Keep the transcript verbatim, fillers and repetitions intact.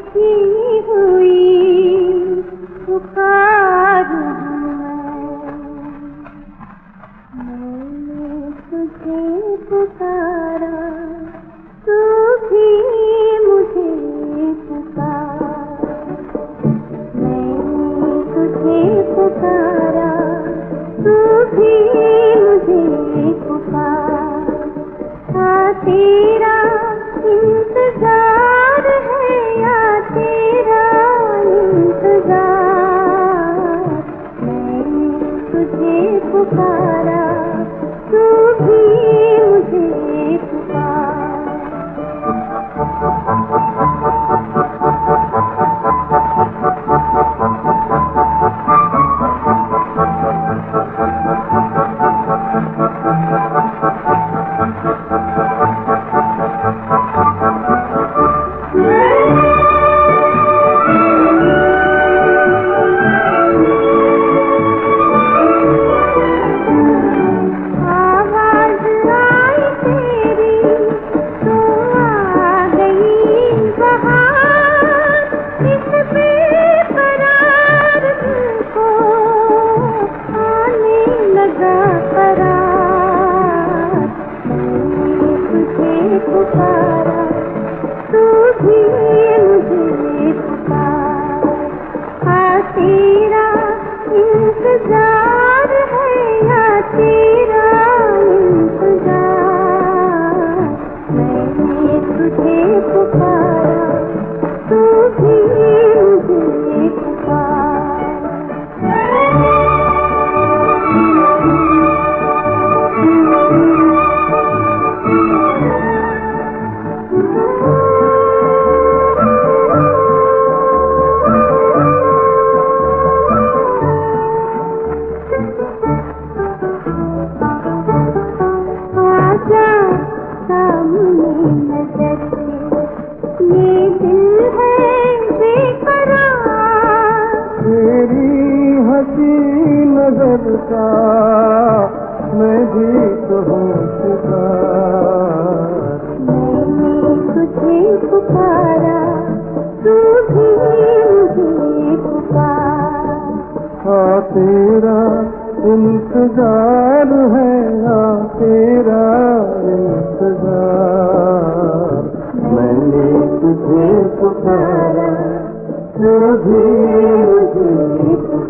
की हुई पुकार मैंने तुझे पुकारा तू भी मुझे पुकार मैंने तुझे पुकारा तू भी मुझे पुकार हाँ तेरा इंतजार है या तेरा इंतजार मैंने तुझे पुकारा तू भी मुझे पुकार पुकारा तू भी मुझे पुकार हाँ तेरा इंतजार है या तेरा इंतजार मैंने तुझे पुकारा तू भी मुझे पुकार ये दिल है बेकरार तेरी हंसी नजर का मैं भी तो हूँ शिकार मैंने तुझे पुकारा तू भी मुझे पुकार हाँ तेरा इंतजार है हाँ तेरा इंतजार मैंने तुझे पुकारा तू भी मुझे